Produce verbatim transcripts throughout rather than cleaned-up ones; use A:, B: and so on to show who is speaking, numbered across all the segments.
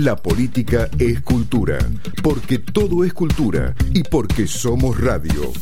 A: La política es cultura, porque todo es cultura y porque somos radio.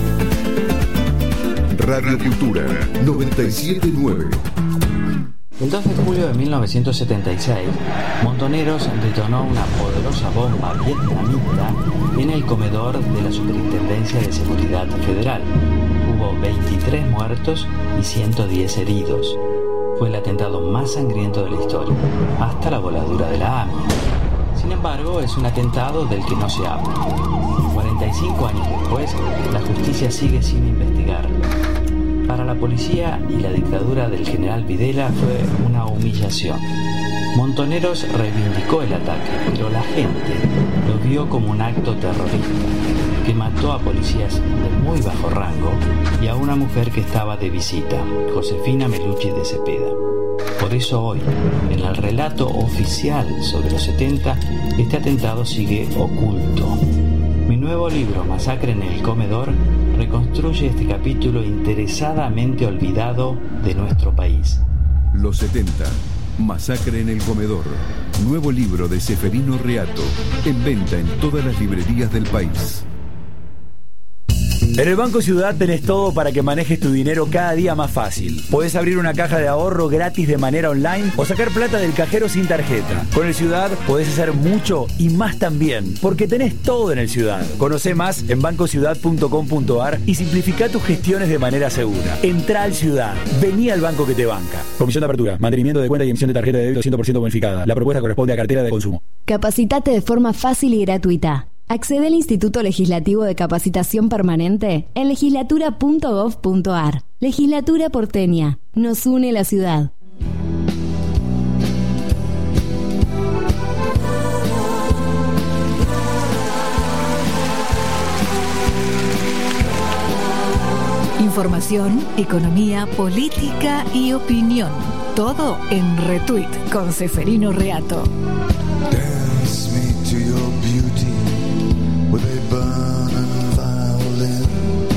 A: Radio Cultura noventa y siete nueve.
B: El dos de julio de mil novecientos setenta y seis, Montoneros detonó una poderosa bomba vietnamita en el comedor de la Superintendencia de Seguridad Federal. Hubo veintitrés muertos y ciento diez heridos. Fue el atentado más sangriento de la historia, hasta la voladura de la A M I A. Sin embargo, es un atentado del que no se habla. cuarenta y cinco años después, la justicia sigue sin investigarlo. Para la policía y la dictadura del general Videla fue una humillación. Montoneros reivindicó el ataque, pero la gente lo vio como un acto terrorista que mató a policías de muy bajo rango y a una mujer que estaba de visita, Josefina Melucci de Cepeda. Por eso hoy, en el relato oficial sobre los setenta, este atentado sigue oculto. Mi nuevo libro, Masacre en el Comedor, reconstruye este capítulo interesadamente olvidado de nuestro país.
A: Los setenta. Masacre en el Comedor. Nuevo libro de Seferino Reato. En venta en todas las librerías del país.
C: En el Banco Ciudad tenés todo para que manejes tu dinero cada día más fácil. Podés abrir una caja de ahorro gratis de manera online o sacar plata del cajero sin tarjeta. Con el Ciudad podés hacer mucho y más también, porque tenés todo en el Ciudad. Conocé más en banco ciudad punto com punto a r y simplificá tus gestiones de manera segura. Entrá al Ciudad. Vení al banco que te banca. Comisión de apertura, mantenimiento de cuenta y emisión de tarjeta de débito cien por ciento bonificada. La propuesta corresponde a cartera de consumo.
D: Capacitate de forma fácil y gratuita. Accede al Instituto Legislativo de Capacitación Permanente en legislatura punto gov punto a r. Legislatura porteña. Nos une la ciudad.
E: Información, economía, política y opinión. Todo en Retweet con Seferino Reato.
F: Dance me to your beauty with a burning violin.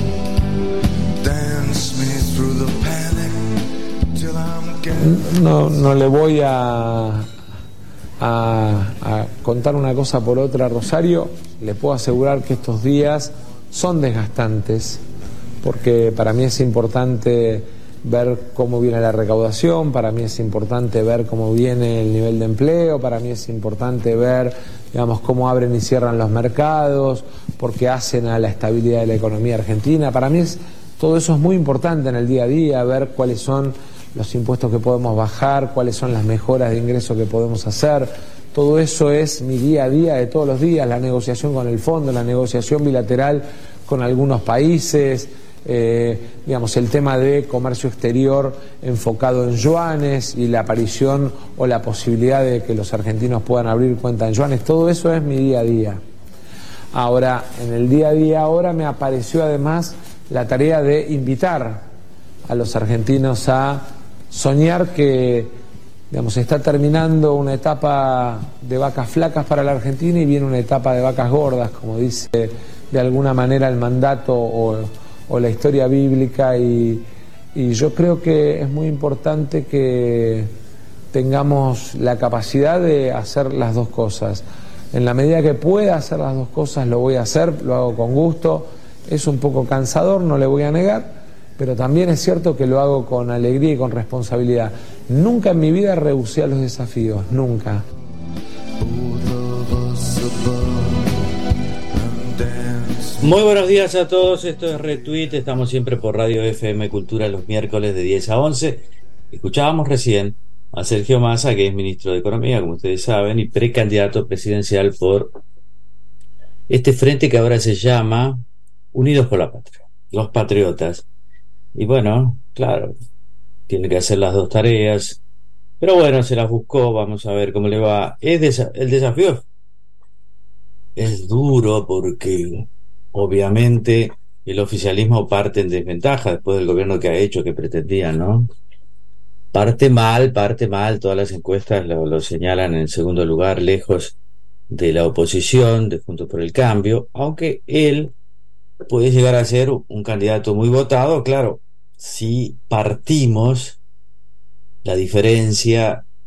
F: Dance me through the panic till I'm getting...
G: No, no le voy a, a, a contar una cosa por otra, Rosario. Le puedo asegurar que estos días son desgastantes, porque para mí es importante ver cómo viene la recaudación, para mí es importante ver cómo viene el nivel de empleo, para mí es importante ver, digamos, cómo abren y cierran los mercados, porque hacen a la estabilidad de la economía argentina. Para mí es, todo eso es muy importante en el día a día, ver cuáles son los impuestos que podemos bajar, cuáles son las mejoras de ingreso que podemos hacer. Todo eso es mi día a día de todos los días, la negociación con el fondo, la negociación bilateral con algunos países. Eh, digamos, el tema de comercio exterior enfocado en yuanes y la aparición o la posibilidad de que los argentinos puedan abrir cuenta en yuanes, todo eso es mi día a día. Ahora, en el día a día ahora me apareció además la tarea de invitar a los argentinos a soñar que, digamos, está terminando una etapa de vacas flacas para la Argentina y viene una etapa de vacas gordas, como dice de alguna manera el mandato o o la historia bíblica, y, y yo creo que es muy importante que tengamos la capacidad de hacer las dos cosas. En la medida que pueda hacer las dos cosas lo voy a hacer, lo hago con gusto, es un poco cansador, no le voy a negar, pero también es cierto que lo hago con alegría y con responsabilidad. Nunca en mi vida rehusé a los desafíos, nunca.
B: Muy buenos días a todos, esto es Retweet, estamos siempre por Radio F M Cultura los miércoles de diez a once. Escuchábamos recién a Sergio Massa, que es ministro de Economía, como ustedes saben, y precandidato presidencial por este frente que ahora se llama Unidos por la Patria, los Patriotas. Y bueno, claro, tiene que hacer las dos tareas, pero bueno, se las buscó, vamos a ver cómo le va. Es desa- el desafío es duro porque obviamente el oficialismo parte en desventaja después del gobierno que ha hecho, que pretendía, ¿no? Parte mal, parte mal, todas las encuestas lo, lo señalan en segundo lugar, lejos de la oposición, de Juntos por el Cambio, aunque él puede llegar a ser un candidato muy votado, claro, si partimos la diferencia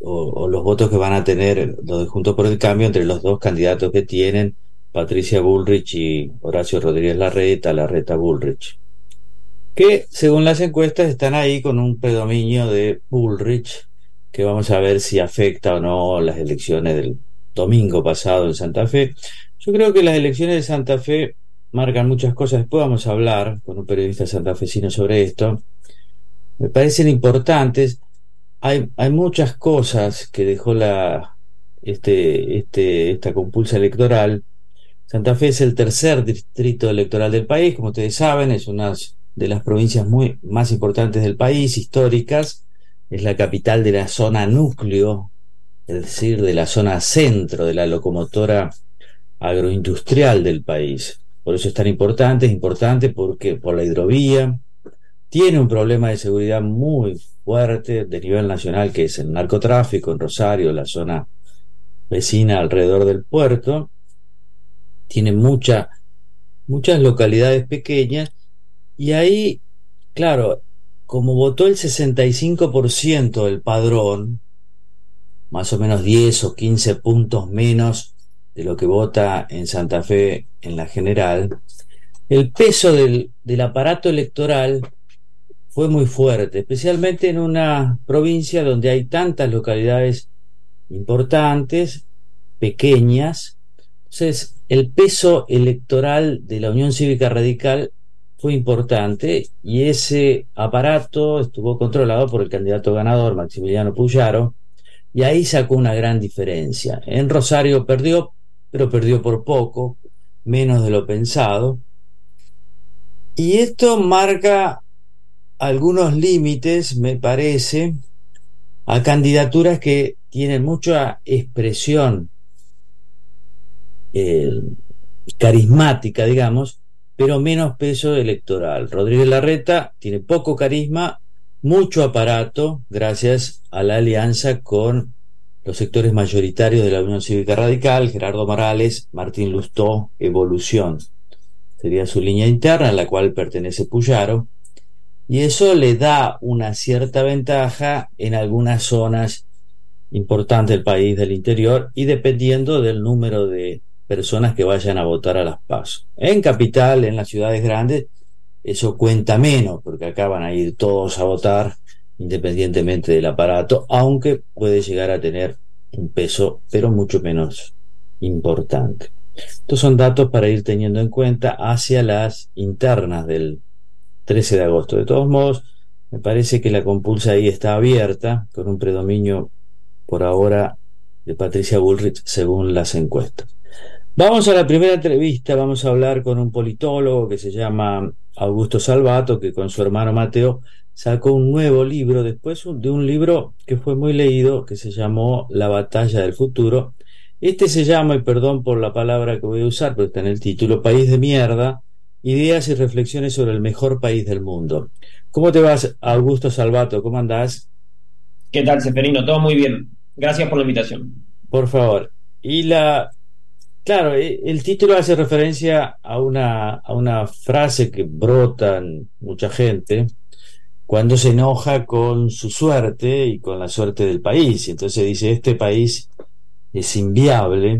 H: o, o los votos que van a tener los de Juntos por el Cambio entre los dos candidatos que tienen, Patricia Bullrich y Horacio Rodríguez Larreta, Larreta Bullrich, que según las encuestas están ahí con un predominio de Bullrich, que vamos a ver si afecta o no las elecciones del domingo pasado en Santa Fe. Yo creo que las elecciones de Santa Fe marcan muchas cosas. Después vamos a hablar con un periodista santafesino sobre esto. Me parecen importantes. Hay, hay muchas cosas que dejó la, este, este, esta compulsa electoral. Santa Fe es el tercer distrito electoral del país, como ustedes saben, es una de las provincias muy, más importantes del país, históricas. Es la capital de la zona núcleo, es decir, de la zona centro de la locomotora agroindustrial del país. Por eso es tan importante, es importante porque por la hidrovía, tiene un problema de seguridad muy fuerte de nivel nacional, que es el narcotráfico en Rosario, la zona vecina alrededor del puerto. Tiene mucha, muchas localidades pequeñas, y ahí, claro, como votó el sesenta y cinco por ciento del padrón, más o menos diez o quince puntos menos de lo que vota en Santa Fe en la general, el peso del, del aparato electoral fue muy fuerte, especialmente en una provincia donde hay tantas localidades importantes, pequeñas. Entonces, el peso electoral de la Unión Cívica Radical fue importante, y ese aparato estuvo controlado por el candidato ganador, Maximiliano Puyaro, y ahí sacó una gran diferencia. En Rosario perdió, pero perdió por poco, menos de lo pensado, y esto marca algunos límites, me parece, a candidaturas que tienen mucha expresión eh, carismática, digamos, pero menos peso electoral. Rodríguez Larreta tiene poco carisma, mucho aparato, gracias a la alianza con los sectores mayoritarios de la Unión Cívica Radical, Gerardo Morales, Martín Lustó, Evolución. Sería su línea interna, a la cual pertenece Puyaro, y eso le da una cierta ventaja en algunas zonas importantes del país, del interior, y dependiendo del número de personas que vayan a votar a las PASO. En capital, en las ciudades grandes, eso cuenta menos, porque acá van a ir todos a votar independientemente del aparato, aunque puede llegar a tener un peso, pero mucho menos importante. Estos son datos para ir teniendo en cuenta hacia las internas del trece de agosto. De todos modos, me parece que la compulsa ahí está abierta, con un predominio por ahora de Patricia Bullrich según las encuestas. Vamos a la primera entrevista. Vamos a hablar con un politólogo que se llama Augusto Salvato, que con su hermano Mateo sacó un nuevo libro después de un libro que fue muy leído, que se llamó La batalla del futuro. Este se llama, y perdón por la palabra que voy a usar, pero está en el título, País de mierda, ideas y reflexiones sobre el mejor país del mundo. ¿Cómo te vas, Augusto Salvato? ¿Cómo andás?
I: ¿Qué tal, Seferino? Todo muy bien. Gracias por la invitación.
H: Por favor. Y la... Claro, el título hace referencia a una, a una frase que brota en mucha gente cuando se enoja con su suerte y con la suerte del país. Entonces dice, este país es inviable,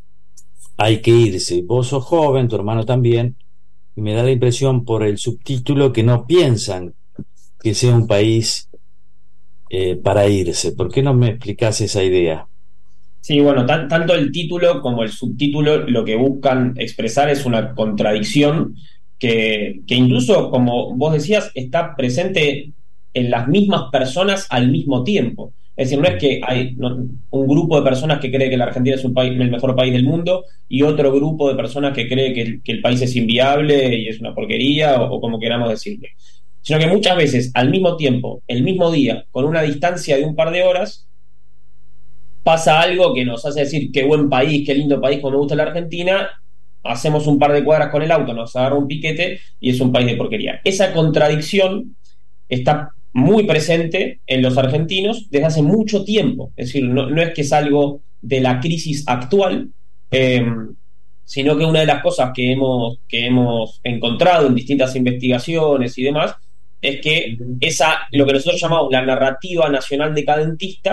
H: hay que irse. Vos sos joven, tu hermano también, y me da la impresión por el subtítulo que no piensan que sea un país eh, para irse. ¿Por qué no me explicás esa idea?
I: Sí, bueno, tan, tanto el título como el subtítulo lo que buscan expresar es una contradicción que, que incluso, como vos decías, está presente en las mismas personas al mismo tiempo. Es decir, no es que hay no, un grupo de personas que cree que la Argentina es un país, el mejor país del mundo, y otro grupo de personas que cree que el, que el país es inviable y es una porquería, o, o como queramos decirle. Sino que muchas veces, al mismo tiempo, el mismo día, con una distancia de un par de horas, pasa algo que nos hace decir qué buen país, qué lindo país, como me gusta la Argentina. Hacemos un par de cuadras con el auto, nos agarra un piquete y es un país de porquería. Esa contradicción está muy presente en los argentinos desde hace mucho tiempo. Es decir, no, no es que es algo de la crisis actual, eh, sino que una de las cosas que hemos, que hemos encontrado en distintas investigaciones y demás es que esa, lo que nosotros llamamos la narrativa nacional decadentista,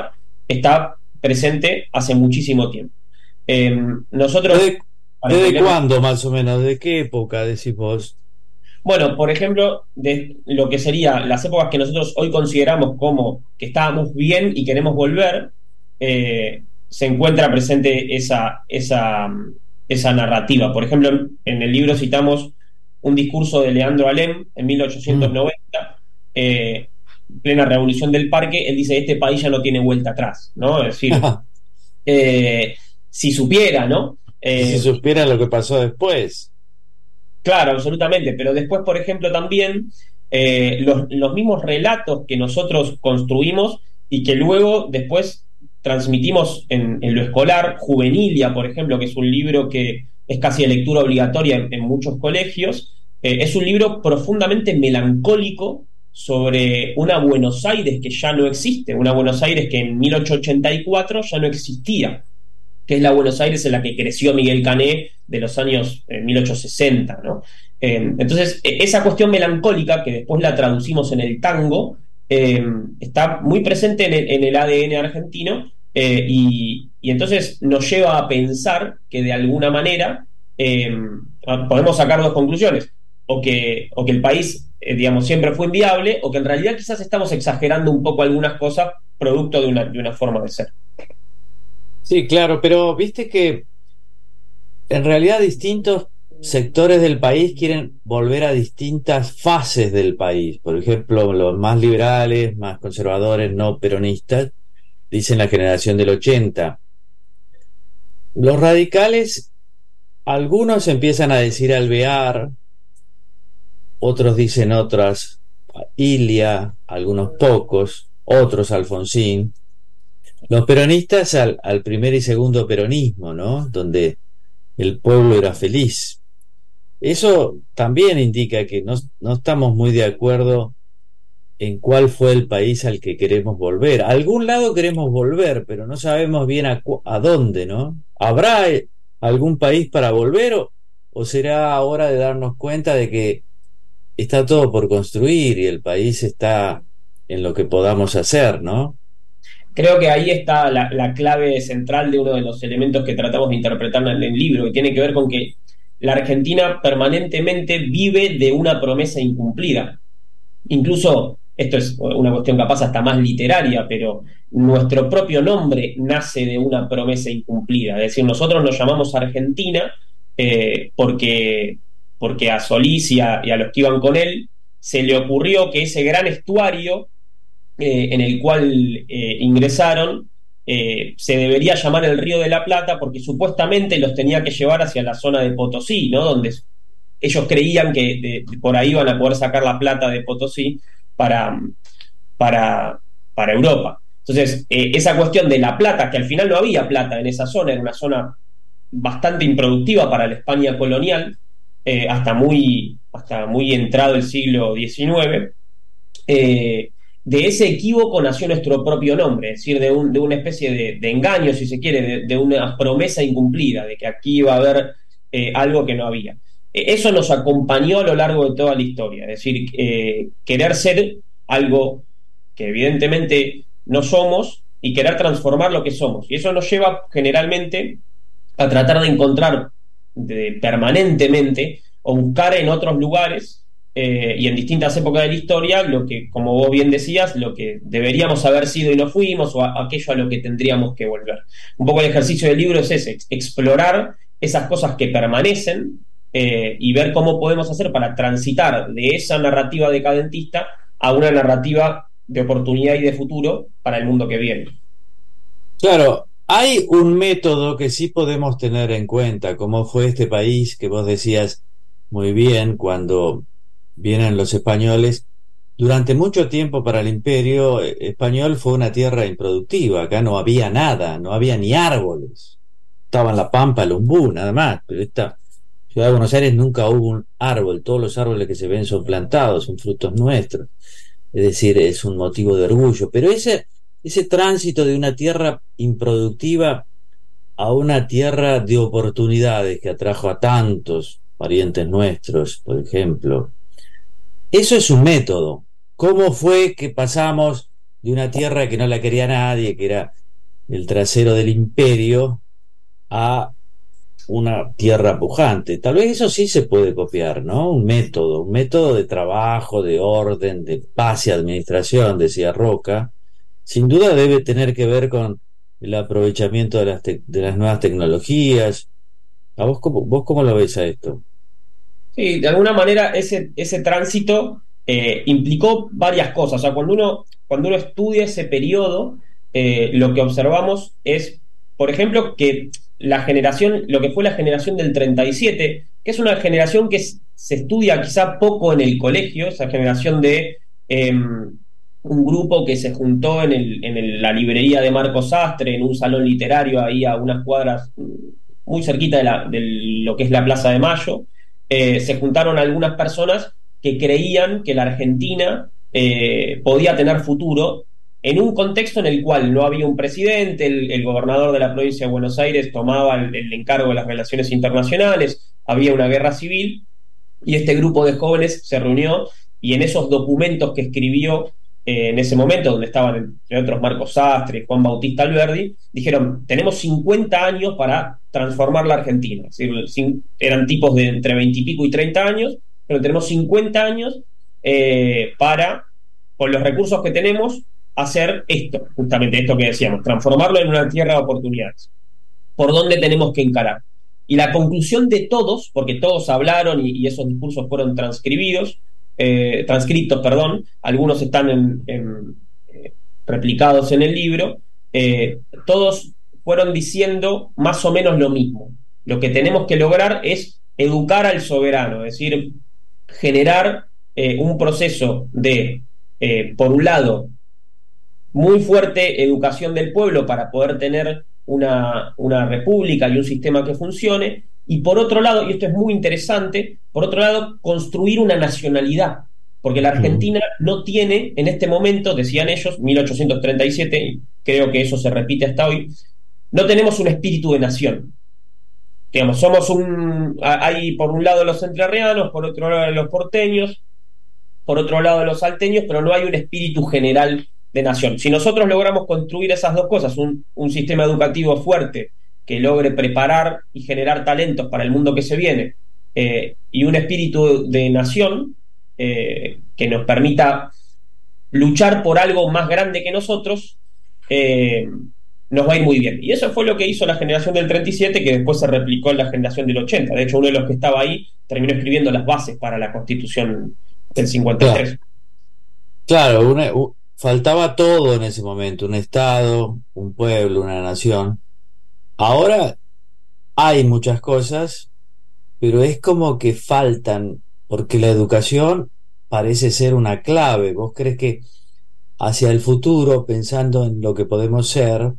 I: está presente hace muchísimo tiempo. Eh, nosotros...
H: ¿Desde, desde cuándo más o menos? ¿De qué época decís vos?
I: Bueno, por ejemplo, de lo que serían las épocas que nosotros hoy consideramos como que estábamos bien y queremos volver, eh, se encuentra presente esa, esa, esa narrativa. Por ejemplo, en el libro citamos un discurso de Leandro Alem en mil ochocientos noventa, eh, plena revolución del parque. Él dice: este país ya no tiene vuelta atrás, ¿no? Es decir, eh, si supiera, ¿no? Eh,
H: si supiera lo que pasó después.
I: Claro, absolutamente, pero después, por ejemplo, también eh, los, los mismos relatos que nosotros construimos y que luego después transmitimos en, en lo escolar, Juvenilia, por ejemplo, que es un libro que es casi de lectura obligatoria en, en muchos colegios, eh, es un libro profundamente melancólico sobre una Buenos Aires que ya no existe, una Buenos Aires que en mil ochocientos ochenta y cuatro ya no existía, que es la Buenos Aires en la que creció Miguel Cané de los años eh, mil ochocientos sesenta, ¿no? Eh, entonces, esa cuestión melancólica, que después la traducimos en el tango, eh, está muy presente en el, en el A D N argentino, eh, y, y entonces nos lleva a pensar que de alguna manera eh, podemos sacar dos conclusiones: o que, o que el país, eh, digamos, siempre fue inviable, o que en realidad quizás estamos exagerando un poco algunas cosas producto de una, de una forma de ser.
H: Sí, claro, pero viste que en realidad distintos sectores del país quieren volver a distintas fases del país. Por ejemplo, los más liberales, más conservadores, no peronistas, dicen la generación del ochenta. Los radicales, algunos empiezan a decir Alvear, otros dicen otras, Ilia, algunos pocos, otros Alfonsín. Los peronistas al, al primer y segundo peronismo, ¿no? Donde el pueblo era feliz. Eso también indica que no, no estamos muy de acuerdo en cuál fue el país al que queremos volver. A algún lado queremos volver, pero no sabemos bien a, a dónde, ¿no? ¿Habrá algún país para volver o, o será hora de darnos cuenta de que está todo por construir y el país está en lo que podamos hacer, ¿no?
I: Creo que ahí está la, la clave central de uno de los elementos que tratamos de interpretar en el libro, que tiene que ver con que la Argentina permanentemente vive de una promesa incumplida. Incluso, esto es una cuestión capaz hasta más literaria, pero nuestro propio nombre nace de una promesa incumplida. Es decir, nosotros nos llamamos Argentina eh, porque, porque a Solís y a, y a los que iban con él se le ocurrió que ese gran estuario Eh, en el cual eh, ingresaron eh, se debería llamar el Río de la Plata, porque supuestamente los tenía que llevar hacia la zona de Potosí, ¿no? Donde ellos creían que de, de por ahí iban a poder sacar la plata de Potosí para, para, para Europa. Entonces, eh, esa cuestión de la plata, que al final no había plata en esa zona, era una zona bastante improductiva para la España colonial, eh, hasta, muy, hasta muy entrado el siglo diecinueve, eh, de ese equívoco nació nuestro propio nombre, es decir, de, un, de una especie de, de engaño, si se quiere, de, de una promesa incumplida, de que aquí iba a haber eh, algo que no había. Eh, eso nos acompañó a lo largo de toda la historia, es decir, eh, querer ser algo que evidentemente no somos y querer transformar lo que somos. Y eso nos lleva generalmente a tratar de encontrar de, permanentemente o buscar en otros lugares Eh, y en distintas épocas de la historia lo que, como vos bien decías, lo que deberíamos haber sido y no fuimos, o a, aquello a lo que tendríamos que volver. Un poco el ejercicio del libro es ese: explorar esas cosas que permanecen eh, y ver cómo podemos hacer para transitar de esa narrativa decadentista a una narrativa de oportunidad y de futuro para el mundo que viene.
H: Claro, hay un método que sí podemos tener en cuenta, como fue este país que vos decías muy bien cuando vienen los españoles. Durante mucho tiempo para el imperio español fue una tierra improductiva. Acá no había nada, no había ni árboles. Estaban la pampa, el ombú, nada más. Pero esta ciudad de Buenos Aires nunca hubo un árbol. Todos los árboles que se ven son plantados, son frutos nuestros. Es decir, es un motivo de orgullo. Pero ese, ese tránsito de una tierra improductiva a una tierra de oportunidades que atrajo a tantos parientes nuestros, por ejemplo, eso es un método. ¿Cómo fue que pasamos de una tierra que no la quería nadie, que era el trasero del imperio a una tierra pujante. Tal vez eso sí se puede copiar, ¿no? Un método, un método de trabajo, de orden, de paz y administración, decía Roca. Sin duda debe tener que ver con el aprovechamiento de las, te- de las nuevas tecnologías. ¿A vos cómo, vos cómo lo ves a esto?
I: Sí, de alguna manera ese, ese tránsito eh, implicó varias cosas. O sea, cuando uno, cuando uno estudia ese periodo, eh, lo que observamos es, por ejemplo, que la generación, lo que fue la generación del treinta y siete, que es una generación que s- se estudia quizá poco en el colegio, esa generación de eh, un grupo que se juntó en, el, en el- la librería de Marcos Sastre, en un salón literario ahí a unas cuadras mm, muy cerquita de, la, de lo que es la Plaza de Mayo. Eh, se juntaron algunas personas que creían que la Argentina eh, podía tener futuro en un contexto en el cual no había un presidente, el, el gobernador de la provincia de Buenos Aires tomaba el, el encargo de las relaciones internacionales, había una guerra civil y este grupo de jóvenes se reunió y en esos documentos que escribió eh, en ese momento, donde estaban entre otros Marcos Sastre, Juan Bautista Alberdi, dijeron, tenemos cincuenta años para transformar la Argentina. Es decir, cin- eran tipos de entre veinte y pico y treinta años, pero tenemos cincuenta años eh, para, con los recursos que tenemos, hacer esto, justamente esto que decíamos, transformarlo en una tierra de oportunidades. ¿Por dónde tenemos que encarar? Y la conclusión de todos, porque todos hablaron y, y esos discursos fueron transcribidos, eh, transcritos, perdón, algunos están en, en, eh, replicados en el libro, eh, todos fueron diciendo más o menos lo mismo. Lo que tenemos que lograr es educar al soberano, es decir, generar eh, un proceso de, eh, por un lado, muy fuerte educación del pueblo para poder tener una, una república y un sistema que funcione, y por otro lado, y esto es muy interesante, por otro lado, construir una nacionalidad, porque la Argentina no tiene en este momento, decían ellos, mil ochocientos treinta y siete, y creo que eso se repite hasta hoy, no tenemos un espíritu de nación. Digamos, somos un, hay por un lado los entrerrianos, por otro lado los porteños, por otro lado los salteños, pero no hay un espíritu general de nación. Si nosotros logramos construir esas dos cosas, un, un sistema educativo fuerte que logre preparar y generar talentos para el mundo que se viene, eh, y un espíritu de nación eh, que nos permita luchar por algo más grande que nosotros, eh, nos va a ir muy bien. Y eso fue lo que hizo la generación del treinta y siete, que después se replicó en la generación del ochenta. De hecho, uno de los que estaba ahí terminó escribiendo las bases para la Constitución del cincuenta y tres.
H: Claro, claro una, u- faltaba todo en ese momento, un Estado, un pueblo, una nación. Ahora hay muchas cosas, pero es como que faltan, porque la educación parece ser una clave. ¿Vos crees que hacia el futuro, pensando en lo que podemos ser,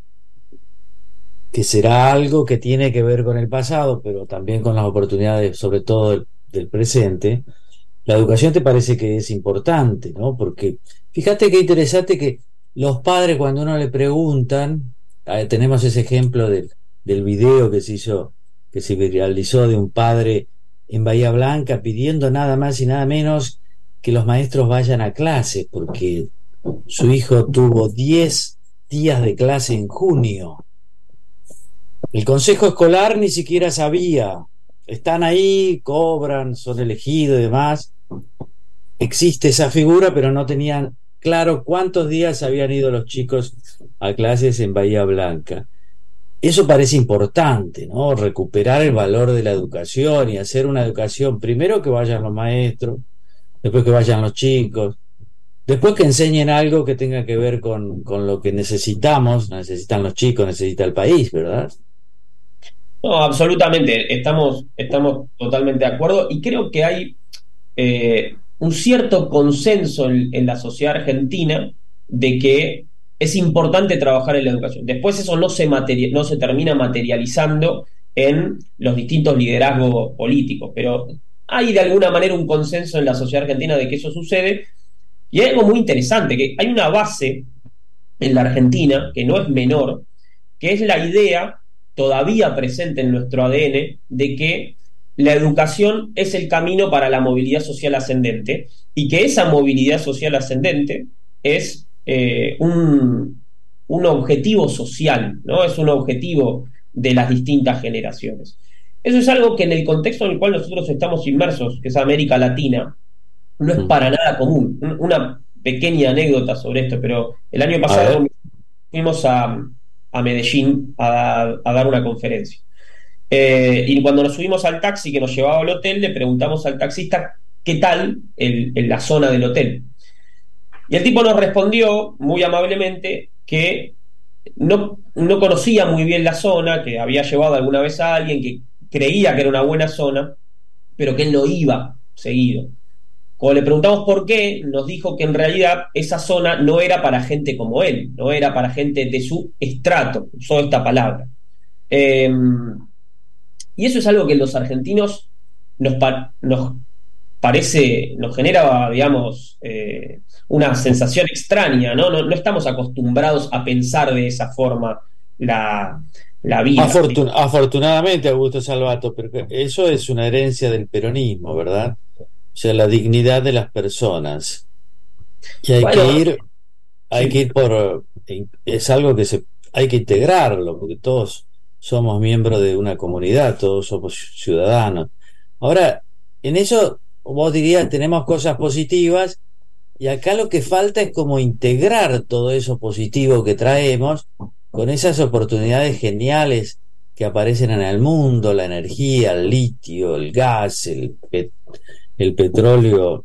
H: que será algo que tiene que ver con el pasado, pero también con las oportunidades, sobre todo del, del presente, la educación te parece que es importante, ¿no? Porque fíjate qué interesante que los padres cuando uno le preguntan, eh, tenemos ese ejemplo del, del video que se hizo, que se viralizó de un padre en Bahía Blanca pidiendo nada más y nada menos que los maestros vayan a clase, porque su hijo tuvo diez días de clase en junio. El consejo escolar ni siquiera sabía. Están ahí, cobran, son elegidos y demás. Existe esa figura, pero no tenían claro cuántos días habían ido los chicos a clases en Bahía Blanca. Eso parece importante, ¿no? Recuperar el valor de la educación y hacer una educación, primero que vayan los maestros, después que vayan los chicos, después que enseñen algo que tenga que ver con, con lo que necesitamos, necesitan los chicos, necesita el país, ¿verdad?
I: No, absolutamente, estamos, estamos totalmente de acuerdo y creo que hay eh, un cierto consenso en, en la sociedad argentina de que es importante trabajar en la educación. Después eso no se, materia- no se termina materializando en los distintos liderazgos políticos, pero hay de alguna manera un consenso en la sociedad argentina de que eso sucede y hay algo muy interesante, que hay una base en la Argentina que no es menor, que es la idea todavía presente en nuestro A D N de que la educación es el camino para la movilidad social ascendente y que esa movilidad social ascendente es eh, un, un objetivo social, ¿no? Es un objetivo de las distintas generaciones. Eso es algo que en el contexto en el cual nosotros estamos inmersos, que es América Latina, no es para nada común. Una pequeña anécdota sobre esto, pero el año pasado fuimos a, a Medellín a, a dar una conferencia. Eh, y cuando nos subimos al taxi que nos llevaba al hotel, le preguntamos al taxista qué tal el, el, la zona del hotel. Y el tipo nos respondió muy amablemente que no, no conocía muy bien la zona, que había llevado alguna vez a alguien, que creía que era una buena zona, pero que él no iba seguido. Cuando le preguntamos por qué, nos dijo que en realidad esa zona no era para gente como él, no era para gente de su estrato, usó esta palabra. Eh, y eso es algo que los argentinos nos, pa- nos parece, nos genera, digamos, eh, una sensación extraña, ¿no? ¿no? No estamos acostumbrados a pensar de esa forma la, la vida.
H: Afortun- afortunadamente, Augusto Salvato, pero eso es una herencia del peronismo, ¿verdad? O sea, la dignidad de las personas. Y hay bueno, que ir, hay sí. que ir por, es algo que se, hay que integrarlo, porque todos somos miembros de una comunidad, todos somos ciudadanos. Ahora, en eso, vos dirías, tenemos cosas positivas, y acá lo que falta es como integrar todo eso positivo que traemos con esas oportunidades geniales que aparecen en el mundo, la energía, el litio, el gas, el petróleo, el petróleo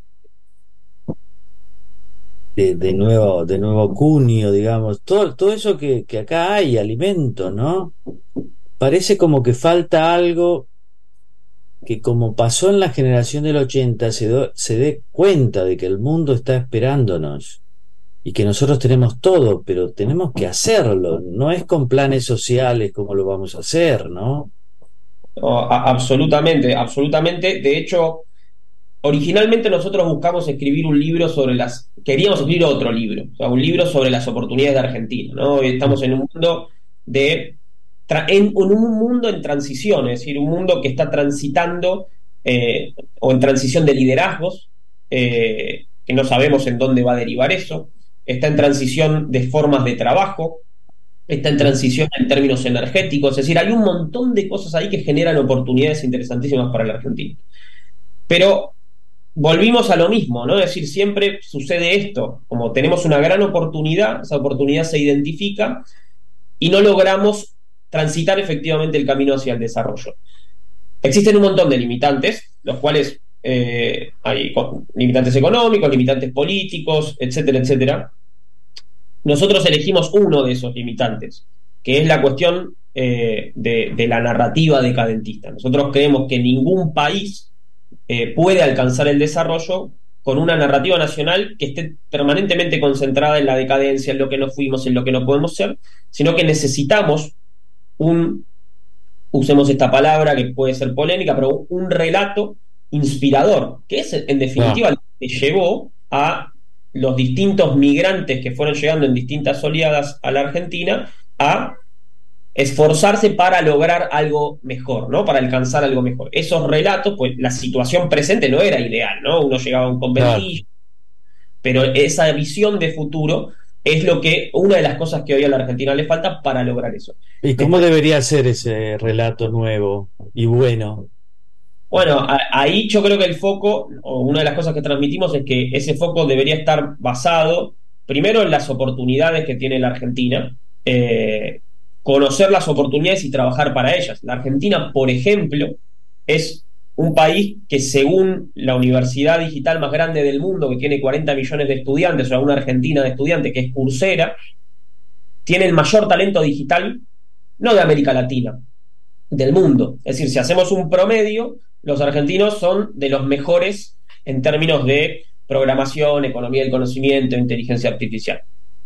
H: de, de nuevo de nuevo cunio, digamos, todo, todo eso que, que acá hay, alimentos, ¿no? Parece como que falta algo que, como pasó en la generación del ochenta, se, do, se dé cuenta de que el mundo está esperándonos y que nosotros tenemos todo, pero tenemos que hacerlo, no es con planes sociales como lo vamos a hacer, ¿no?
I: No, a, absolutamente, absolutamente. De hecho, originalmente nosotros buscamos escribir un libro sobre las... Queríamos escribir otro libro, o sea, un libro sobre las oportunidades de Argentina, ¿no? Estamos en un mundo de... En, en un mundo en transición, es decir, un mundo que está transitando eh, o en transición de liderazgos, eh, que no sabemos en dónde va a derivar eso, está en transición de formas de trabajo, está en transición en términos energéticos, es decir, hay un montón de cosas ahí que generan oportunidades interesantísimas para la Argentina. Pero volvimos a lo mismo, ¿no? Es decir, siempre sucede esto, como tenemos una gran oportunidad, esa oportunidad se identifica y no logramos transitar efectivamente el camino hacia el desarrollo. Existen un montón de limitantes, los cuales eh, hay limitantes económicos, limitantes políticos, etcétera, etcétera. Nosotros elegimos uno de esos limitantes, que es la cuestión eh, de, de la narrativa decadentista. Nosotros creemos que ningún país eh, puede alcanzar el desarrollo con una narrativa nacional que esté permanentemente concentrada en la decadencia, en lo que no fuimos, en lo que no podemos ser, sino que necesitamos un, usemos esta palabra que puede ser polémica, pero un relato inspirador, que es en definitiva lo que llevó a los distintos migrantes que fueron llegando en distintas oleadas a la Argentina a esforzarse para lograr algo mejor, ¿no? Para alcanzar algo mejor. Esos relatos, pues la situación presente no era ideal, ¿no? Uno llegaba a un conventillo, claro, pero esa visión de futuro es lo que, una de las cosas que hoy a la Argentina le falta para lograr eso.
H: ¿Y cómo Después, debería ser ese relato nuevo y bueno?
I: Bueno, a, ahí yo creo que el foco, o una de las cosas que transmitimos es que ese foco debería estar basado primero en las oportunidades que tiene la Argentina, eh, conocer las oportunidades y trabajar para ellas. La Argentina, por ejemplo, es un país que, según la universidad digital más grande del mundo, que tiene cuarenta millones de estudiantes, o sea, una Argentina de estudiantes, que es Coursera, tiene el mayor talento digital, no de América Latina, del mundo. Es decir, si hacemos un promedio, los argentinos son de los mejores en términos de programación, economía del conocimiento, inteligencia artificial.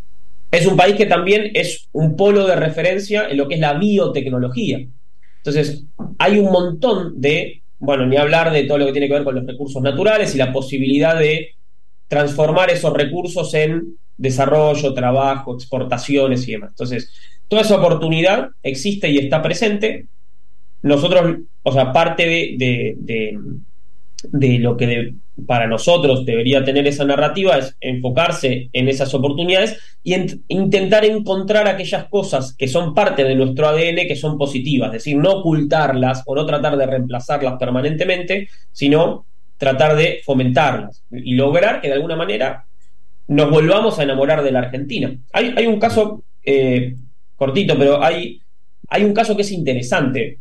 I: Es un país que también es un polo de referencia en lo que es la biotecnología. Entonces, hay un montón de, bueno, ni hablar de todo lo que tiene que ver con los recursos naturales y la posibilidad de transformar esos recursos en desarrollo, trabajo, exportaciones y demás. Entonces, toda esa oportunidad existe y está presente. Nosotros, o sea, parte de, de, de, de lo que de, para nosotros debería tener esa narrativa es enfocarse en esas oportunidades y en, intentar encontrar aquellas cosas que son parte de nuestro A D N que son positivas, es decir, no ocultarlas o no tratar de reemplazarlas permanentemente, sino tratar de fomentarlas y lograr que de alguna manera nos volvamos a enamorar de la Argentina. Hay, hay un caso eh, cortito, pero hay, hay un caso que es interesante.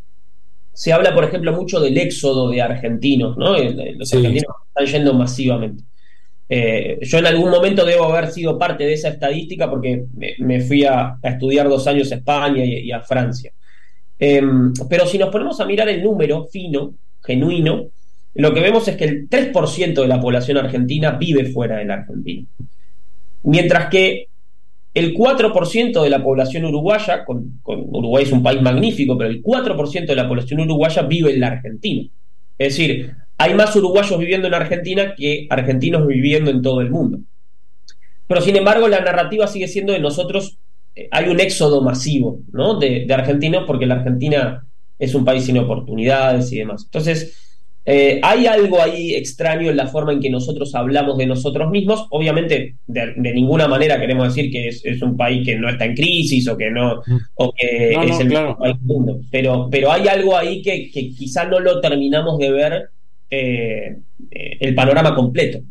I: Se habla, por ejemplo, mucho del éxodo de argentinos, ¿no? Los sí. argentinos están yendo masivamente. Eh, yo en algún momento debo haber sido parte de esa estadística porque me, me fui a, a estudiar dos años a España y, y a Francia. Eh, pero si nos ponemos a mirar el número fino, genuino, lo que vemos es que el tres por ciento de la población argentina vive fuera de la Argentina. Mientras que el cuatro por ciento de la población uruguaya, con, con Uruguay es un país magnífico, pero el cuatro por ciento de la población uruguaya vive en la Argentina. Es decir, hay más uruguayos viviendo en Argentina que argentinos viviendo en todo el mundo. Pero sin embargo, la narrativa sigue siendo de nosotros, eh, hay un éxodo masivo, ¿no? de, de argentinos, porque la Argentina es un país sin oportunidades y demás. Entonces, Eh, hay algo ahí extraño en la forma en que nosotros hablamos de nosotros mismos. Obviamente, de, de ninguna manera queremos decir que es, es un país que no está en crisis o que no, o que
H: no,
I: es
H: no,
I: el
H: claro.
I: mejor país del mundo. Pero, pero hay algo ahí que, que quizá no lo terminamos de ver eh, eh, el panorama completo.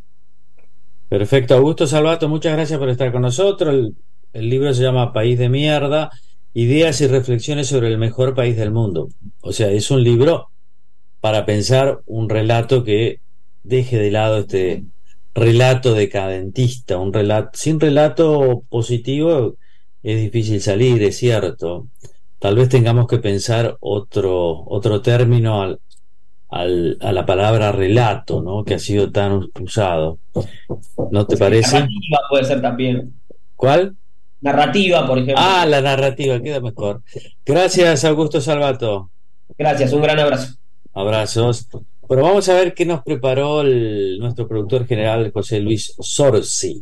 H: Perfecto, Augusto Salvato, muchas gracias por estar con nosotros. El, el libro se llama País de Mierda, ideas y reflexiones sobre el mejor país del mundo. O sea, es un libro para pensar un relato que deje de lado este relato decadentista, un relato, sin relato positivo es difícil salir, es cierto. Tal vez tengamos que pensar otro, otro término al, al, a la palabra relato, ¿no? Que ha sido tan usado. ¿No te parece?
I: Narrativa puede ser también.
H: ¿Cuál?
I: Narrativa, por ejemplo.
H: Ah, la narrativa, queda mejor. Gracias, Augusto Salvato.
I: Gracias, un gran abrazo.
H: Abrazos. Pero vamos a ver qué nos preparó el, nuestro productor general José Luis Sorsi.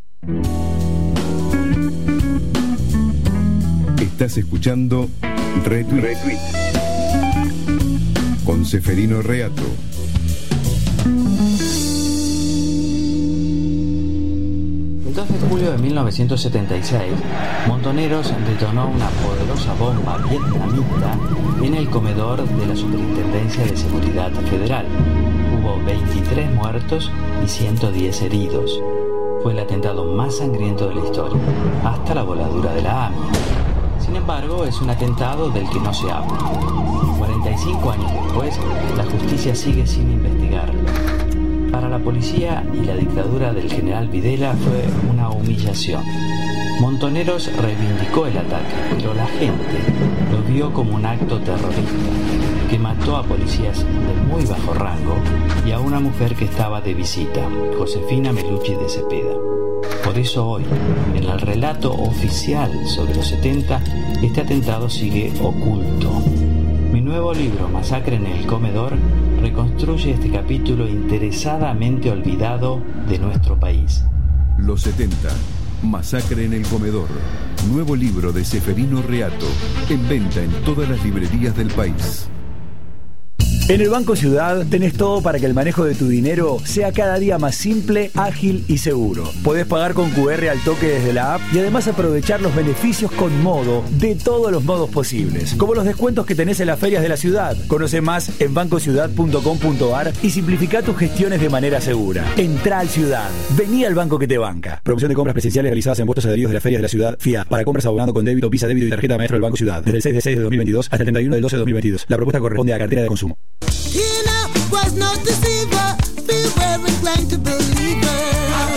A: Estás escuchando Retweet, Retweet. Con Ceferino Reato.
B: El dos de julio de mil novecientos setenta y seis, Montoneros detonó una poderosa bomba vietnamita en el comedor de la Superintendencia de Seguridad Federal. Hubo veintitrés muertos y ciento diez heridos. Fue el atentado más sangriento de la historia, hasta la voladura de la A M I A. Sin embargo, es un atentado del que no se habla. cuarenta y cinco años después, la justicia sigue sin investigarlo. Para la policía y la dictadura del general Videla fue una humillación. Montoneros reivindicó el ataque, pero la gente lo vio como un acto terrorista que mató a policías de muy bajo rango y a una mujer que estaba de visita, Josefina Melucci de Cepeda. Por eso hoy, en el relato oficial sobre los setenta, este atentado sigue oculto. Mi nuevo libro, Masacre en el Comedor, reconstruye este capítulo interesadamente olvidado de nuestro país.
A: Los setenta. Masacre en el Comedor. Nuevo libro de Ceferino Reato. En venta en todas las librerías del país.
C: En el Banco Ciudad tenés todo para que el manejo de tu dinero sea cada día más simple, ágil y seguro. Podés pagar con cu erre al toque desde la app y además aprovechar los beneficios con Modo de todos los modos posibles, como los descuentos que tenés en las ferias de la ciudad. Conoce más en banco ciudad punto com punto ar y simplifica tus gestiones de manera segura. Entrá al Ciudad. Vení al banco que te banca. Promoción de compras presenciales realizadas en puestos adheridos de las ferias de la ciudad. F I A. Para compras abonando con débito, Visa, débito y tarjeta maestro del Banco Ciudad. Desde el seis de seis de dos mil veintidós hasta el treinta y uno del doce de dos mil veintidós. La propuesta corresponde a cartera de consumo.
J: Tina was not deceiver, we were inclined to believe her.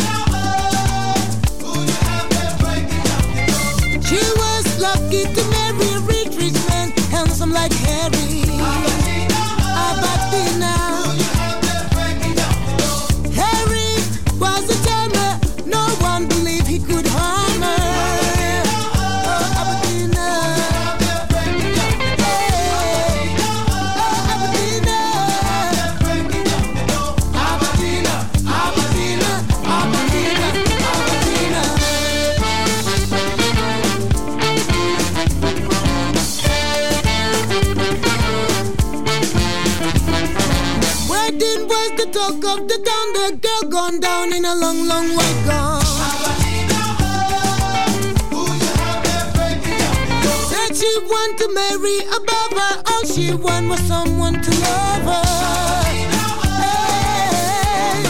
J: She was lucky to marry a rich, rich man, handsome like Harry. Abatina. Harry was a charmer, no one believed he could harm her. gone in a long, long way gone. Said she want to marry above her, all she want was someone to love her. Hey.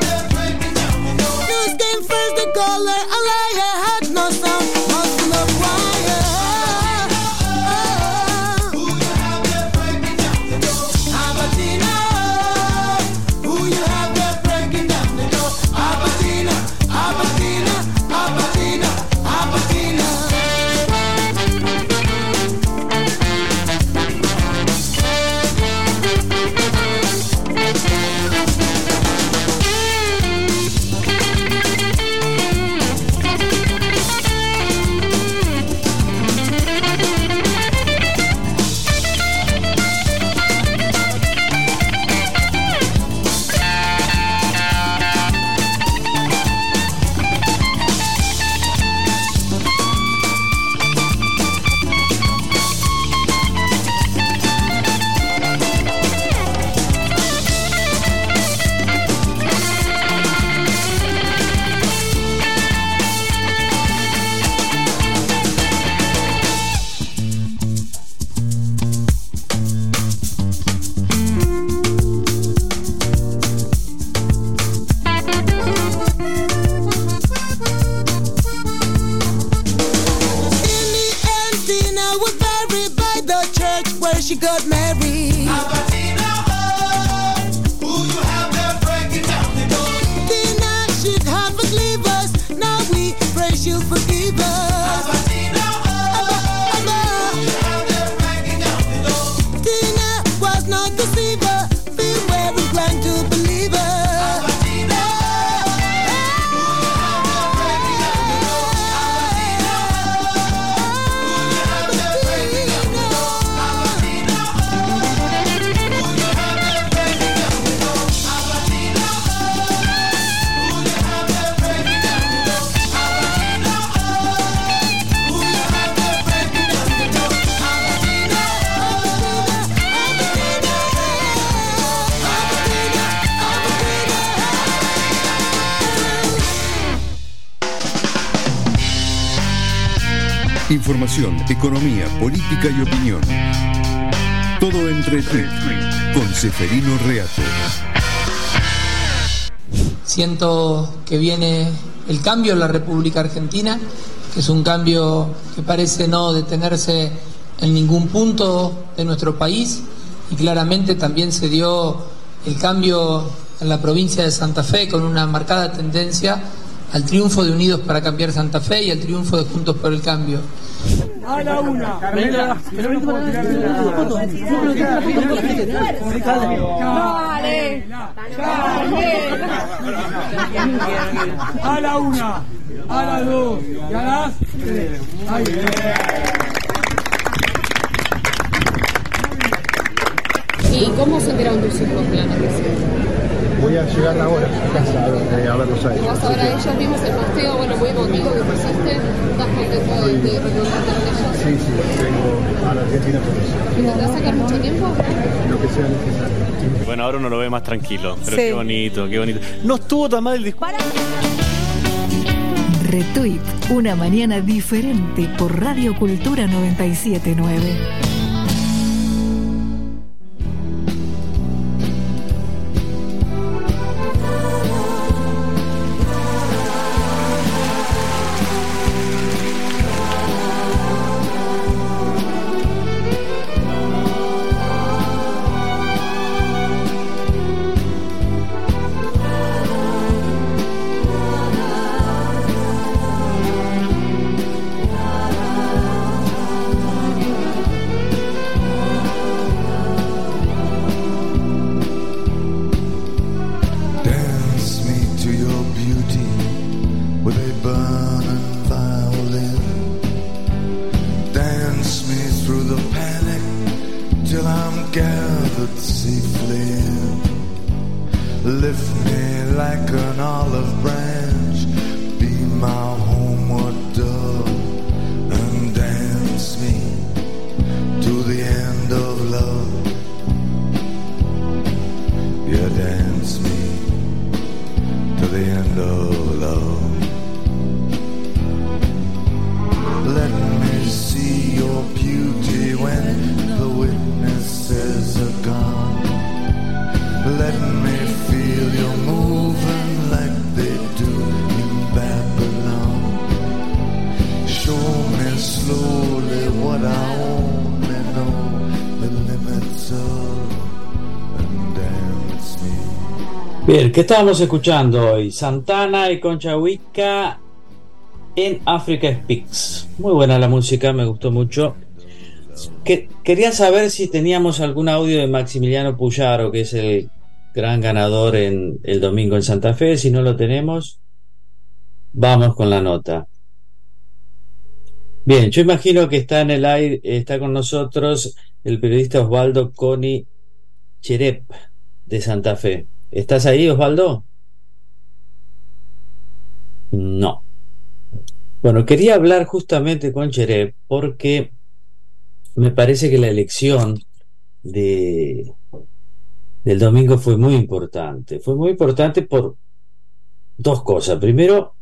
J: News came first, they call her a liar, had no sound, muscle of wire. Albertina, who you have there breaking down the door? Albertina, Albertina, Albertina, Albertina. She got married. Albertina, oh, who you have there breaking down the door? Tina should have forgive us. Now we pray she'll forgive us. Albertina, oh, Abba, who you have there breaking down the door? Tina was not deceiver. Beware inclined to believe her. Albertina, oh, who you have there breaking down the door? Albertina, who you have there breaking down the door?
A: Información, economía, política y opinión. Todo en Retweet con Ceferino Reato.
K: Siento que viene el cambio en la República Argentina, que es un cambio que parece no detenerse en ningún punto de nuestro país, y claramente también se dio el cambio en la provincia de Santa Fe con una marcada tendencia al triunfo de Unidos para Cambiar Santa Fe y al triunfo de Juntos por el Cambio.
L: A la una. Dale, a la una, a las dos y a las tres.
M: ¿Y cómo se enteraron tus hijos de la noticia?
N: Voy a llegar ahora a casa a verlos a ellos.
M: Vas ahora a ellos, vimos el posteo, bueno, muy emotivo que pusiste. ¿Estás contento de, de reunirte con ellos?
N: Sí, sí, vengo a la Argentina por eso.
M: ¿Y te va a sacar mucho tiempo?
N: Lo que sea necesario.
O: Bueno, ahora uno lo ve más tranquilo, pero
M: sí.
O: Qué bonito, qué bonito. No estuvo tan mal el discurso.
E: Retweet, una mañana diferente por Radio Cultura noventa y siete punto nueve.
F: the end
H: Bien, ¿qué estábamos escuchando hoy? Santana y Concha Huica en Africa Speaks. Muy buena la música, me gustó mucho. Que, quería saber si teníamos algún audio de Maximiliano Puyaro, que es el gran ganador en el domingo en Santa Fe. Si no lo tenemos, vamos con la nota. Bien, yo imagino que está en el aire, está con nosotros el periodista Osvaldo Coni Cherep de Santa Fe. ¿Estás ahí, Osvaldo? No. Bueno, quería hablar justamente con Cherep porque me parece que la elección de del domingo fue muy importante. Fue muy importante por dos cosas. Primero,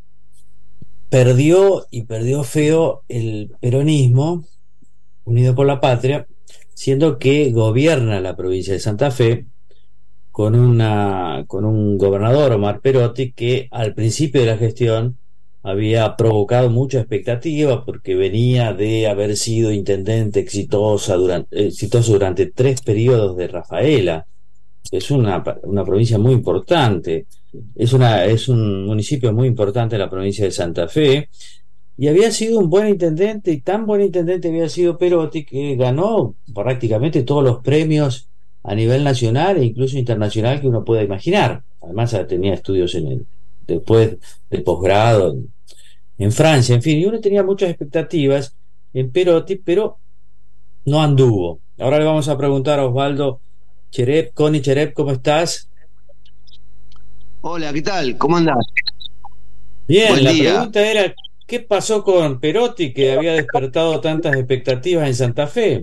H: perdió y perdió feo el peronismo, Unido por la Patria, siendo que gobierna la provincia de Santa Fe con una con un gobernador, Omar Perotti, que al principio de la gestión había provocado mucha expectativa porque venía de haber sido intendente exitosa durante, exitoso durante tres periodos de Rafaela. Es una, una provincia muy importante, es, una, es un municipio muy importante en la provincia de Santa Fe, y había sido un buen intendente, y tan buen intendente había sido Perotti que ganó prácticamente todos los premios a nivel nacional e incluso internacional que uno pueda imaginar. Además tenía estudios en el, después de posgrado en, en Francia, en fin, y uno tenía muchas expectativas en Perotti, pero no anduvo. Ahora le vamos a preguntar a Osvaldo Cherep. Coni Cherep, ¿cómo estás?
P: Hola, ¿qué tal? ¿Cómo andás?
H: Bien,
P: Buen
H: la
P: día.
H: pregunta era, ¿qué pasó con Perotti que había despertado tantas expectativas en Santa Fe?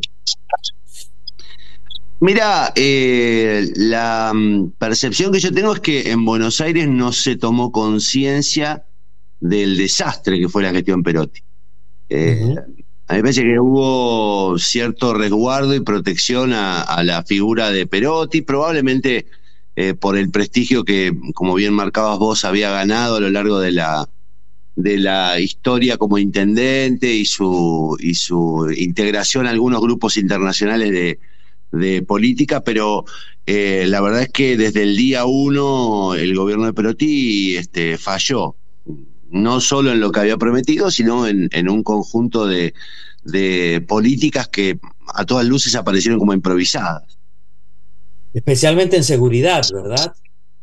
P: Mirá, eh, la mm, percepción que yo tengo es que en Buenos Aires no se tomó conciencia del desastre que fue la gestión Perotti. Eh,
H: Uh-huh.
P: A mí me parece que hubo cierto resguardo y protección a, a la figura de Perotti, probablemente eh, por el prestigio que, como bien marcabas vos, había ganado a lo largo de la de la historia como intendente y su y su integración a algunos grupos internacionales de, de política, pero eh, la verdad es que desde el día uno el gobierno de Perotti este, falló. No solo en lo que había prometido, sino en, en un conjunto de, de políticas que a todas luces aparecieron como improvisadas.
H: Especialmente en seguridad, ¿verdad?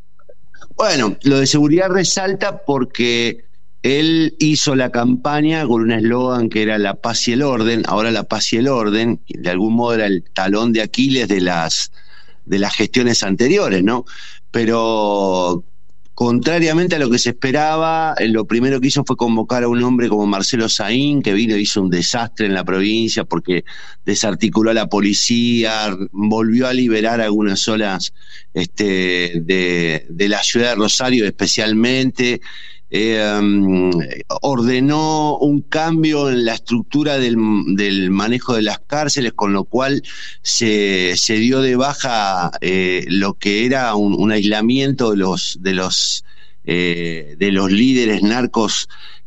P: Bueno, lo de seguridad resalta porque él hizo la campaña con un eslogan que era la paz y el orden. Ahora la paz y el orden, de algún modo era el talón de Aquiles de las, de las gestiones anteriores, ¿no? Pero contrariamente a lo que se esperaba, lo primero que hizo fue convocar a un hombre como Marcelo Saín, que vino e hizo un desastre en la provincia porque desarticuló a la policía, volvió a liberar algunas zonas este, de, de la ciudad de Rosario especialmente. Eh, um, ordenó un cambio en la estructura del, del manejo de las cárceles, con lo cual se, se dio de baja eh, lo que era un, un aislamiento de los de los eh, de los líderes narcos,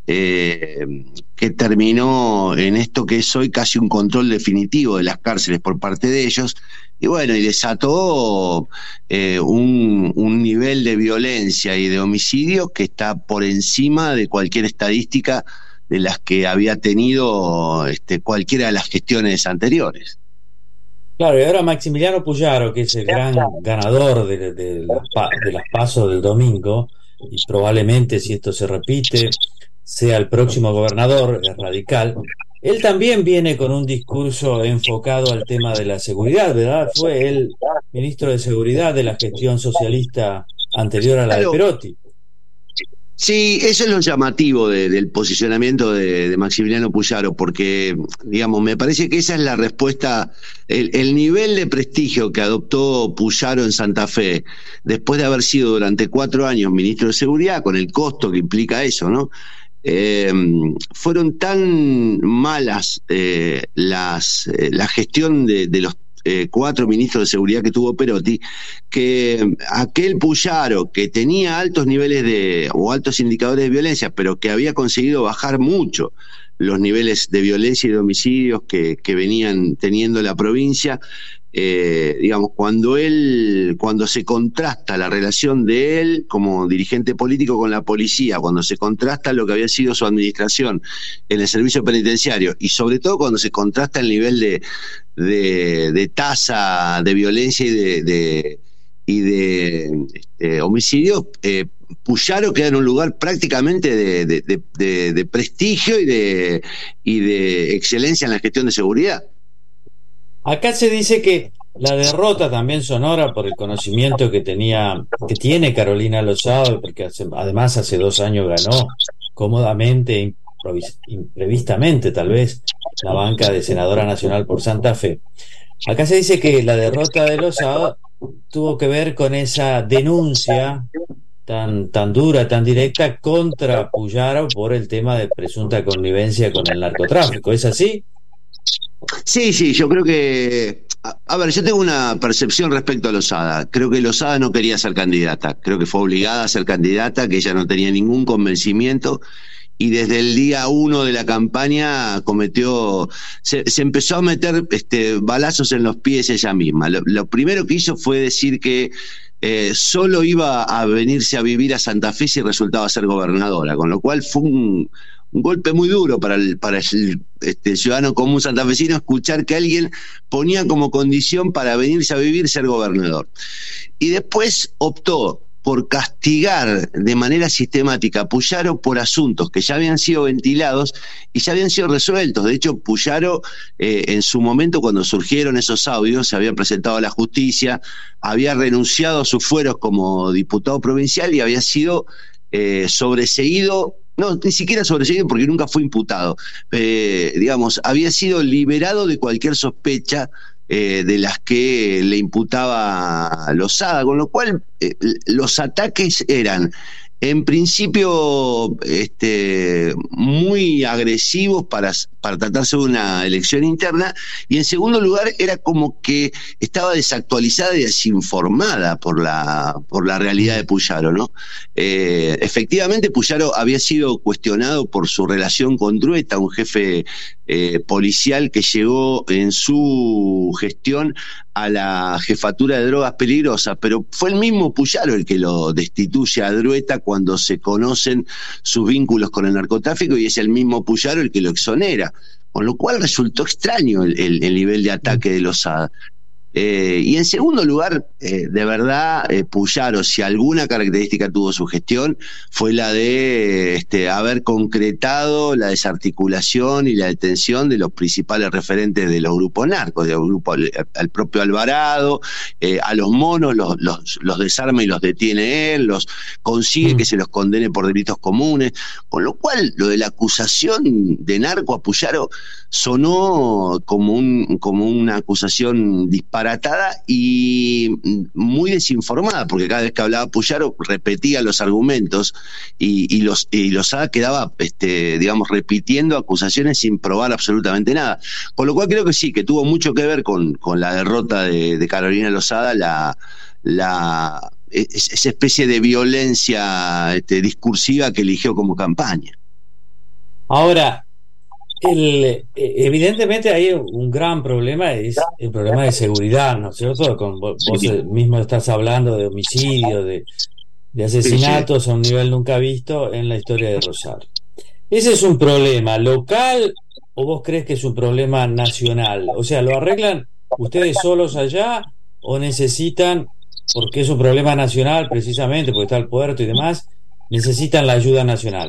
P: eh, que terminó en esto que es hoy casi un control definitivo de las cárceles por parte de ellos. Y bueno, y desató eh, un, un nivel de violencia y de homicidio que está por encima de cualquier estadística de las que había tenido este, cualquiera de las gestiones anteriores.
H: Claro, y ahora Maximiliano Puyaro, que es el gran ganador de, de, las, de las pasos del domingo, y probablemente, si esto se repite, sea el próximo gobernador radical. Él también viene con un discurso enfocado al tema de la seguridad, ¿verdad? Fue el ministro de Seguridad de la gestión socialista anterior a la de Perotti.
P: Sí, eso es lo llamativo de, del posicionamiento de, de Maximiliano Puyaro, porque, digamos, me parece que esa es la respuesta, el, el nivel de prestigio que adoptó Puyaro en Santa Fe, después de haber sido durante cuatro años ministro de Seguridad, con el costo que implica eso, ¿no? Eh, fueron tan malas eh, las eh, la gestión de, de los eh, cuatro ministros de seguridad que tuvo Perotti, que aquel Puyaro que tenía altos niveles de o altos indicadores de violencia, pero que había conseguido bajar mucho los niveles de violencia y de homicidios que, que venían teniendo la provincia. Eh, digamos, cuando él, cuando se contrasta la relación de él como dirigente político con la policía, cuando se contrasta lo que había sido su administración en el servicio penitenciario, y sobre todo cuando se contrasta el nivel de, de, de tasa de violencia y de, de, y de este, homicidio, eh, Puyaro queda en un lugar prácticamente de, de, de, de, de prestigio y de, y de excelencia en la gestión de seguridad.
H: Acá se dice que la derrota también sonora por el conocimiento que tenía, que tiene Carolina Lozada, porque hace, además hace dos años ganó cómodamente, imprevistamente tal vez, la banca de senadora nacional por Santa Fe. Acá se dice que la derrota de Lozada tuvo que ver con esa denuncia tan, tan dura, tan directa contra Puyaro por el tema de presunta connivencia con el narcotráfico. ¿Es así?
P: Sí, sí, yo creo que... A, a ver, yo tengo una percepción respecto a Lozada. Creo que Lozada no quería ser candidata. Creo que fue obligada a ser candidata, que ella no tenía ningún convencimiento. Y desde el día uno de la campaña cometió... Se, se empezó a meter este, balazos en los pies ella misma. Lo, lo primero que hizo fue decir que eh, solo iba a venirse a vivir a Santa Fe si resultaba ser gobernadora. Con lo cual fue un... un golpe muy duro para el, para el este, ciudadano común santafesino escuchar que alguien ponía como condición para venirse a vivir ser gobernador. Y después optó por castigar de manera sistemática a Puyaro por asuntos que ya habían sido ventilados y ya habían sido resueltos. De hecho, Puyaro, eh, en su momento, cuando surgieron esos audios, se había presentado a la justicia, había renunciado a sus fueros como diputado provincial y había sido eh, sobreseído. No, ni siquiera sobreseído porque nunca fue imputado. Eh, digamos, había sido liberado de cualquier sospecha eh, de las que le imputaba Lozada, con lo cual eh, los ataques eran, en principio, este, muy agresivos para, para tratarse de una elección interna, y en segundo lugar era como que estaba desactualizada y desinformada por la, por la realidad de Puyaro, ¿no? Eh, efectivamente, Puyaro había sido cuestionado por su relación con Drueta, un jefe eh, policial que llegó en su gestión a la jefatura de drogas peligrosas, pero fue el mismo Puyaro el que lo destituye a Drueta cuando se conocen sus vínculos con el narcotráfico, y es el mismo Puyaro el que lo exonera, con lo cual resultó extraño el, el, el nivel de ataque de Lozada. Eh, y en segundo lugar, eh, de verdad, eh, Puyaro, si alguna característica tuvo su gestión, fue la de este, haber concretado la desarticulación y la detención de los principales referentes de los grupos narcos, del grupo al, al propio Alvarado, eh, a los monos, los, los, los desarma y los detiene él, los consigue mm. que se los condene por delitos comunes, con lo cual lo de la acusación de narco a Puyaro sonó como, un, como una acusación disparada y muy desinformada, porque cada vez que hablaba Puyaro repetía los argumentos y, y los y Lozada quedaba este, digamos, repitiendo acusaciones sin probar absolutamente nada, con lo cual creo que sí, que tuvo mucho que ver con, con la derrota de, de Carolina Lozada, la, la esa especie de violencia este, discursiva que eligió como campaña.
H: Ahora, El, evidentemente hay un gran problema, es el problema de seguridad, ¿no es cierto? Con vos, vos mismo estás hablando de homicidio, de, de asesinatos a un nivel nunca visto en la historia de Rosario. ¿Ese es un problema local o vos crees que es un problema nacional? O sea, ¿lo arreglan ustedes solos allá o necesitan, porque es un problema nacional precisamente, porque está el puerto y demás, necesitan la ayuda nacional?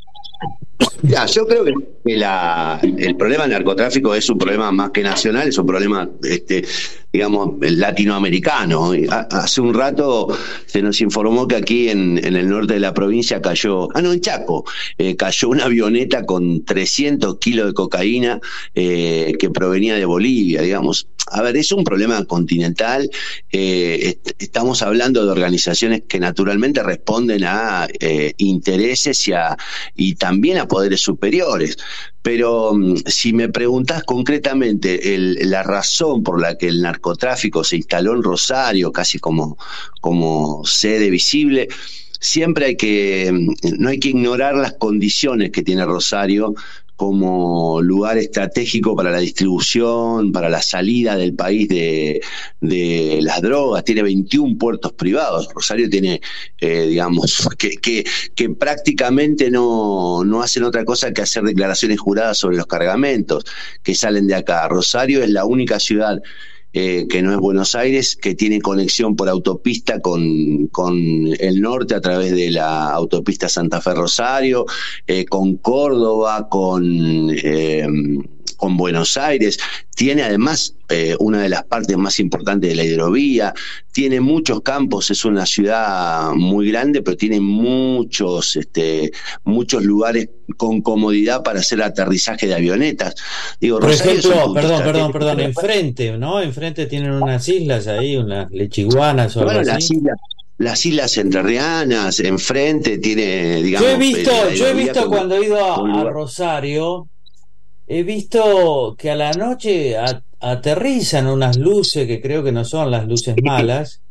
P: Ya, yo creo que la, el problema del narcotráfico es un problema más que nacional, es un problema, este, digamos, latinoamericano. Hace un rato se nos informó que aquí en, en el norte de la provincia cayó, ah no, en Chaco, eh, cayó una avioneta con trescientos kilos de cocaína eh, que provenía de Bolivia, digamos. A ver, es un problema continental, eh, est- estamos hablando de organizaciones que naturalmente responden a eh, intereses y, a, y también a poderes superiores, pero um, si me preguntás concretamente el, la razón por la que el narcotráfico se instaló en Rosario casi como, como sede visible, siempre hay que, no hay que ignorar las condiciones que tiene Rosario como lugar estratégico para la distribución, para la salida del país de, de las drogas. Tiene veintiún puertos privados. Rosario tiene, eh, digamos, que, que, que prácticamente no, no hacen otra cosa que hacer declaraciones juradas sobre los cargamentos que salen de acá. Rosario es la única ciudad Eh, que no es Buenos Aires, que tiene conexión por autopista con, con el norte a través de la autopista Santa Fe Rosario, eh, con Córdoba, con, eh, con Buenos Aires. Tiene además eh, una de las partes más importantes de la hidrovía, tiene muchos campos, es una ciudad muy grande, pero tiene muchos, este, muchos lugares con comodidad para hacer aterrizaje de avionetas. Digo,
H: por
P: Rosario
H: ejemplo,
P: es un punto
H: perdón, perdón,
P: estratégico.
H: perdón, enfrente, ¿no? Enfrente tienen unas islas ahí, unas lechiguanas o
P: Bueno,
H: algo
P: las
H: así.
P: islas, las islas entrerrianas, enfrente tiene, digamos...
H: Yo he visto,
P: la
H: yo he
P: hidrovía
H: visto
P: como-
H: cuando he ido
P: como
H: a, a
P: lugar.
H: Rosario, he visto que a la noche a- aterrizan unas luces que creo que no son las luces malas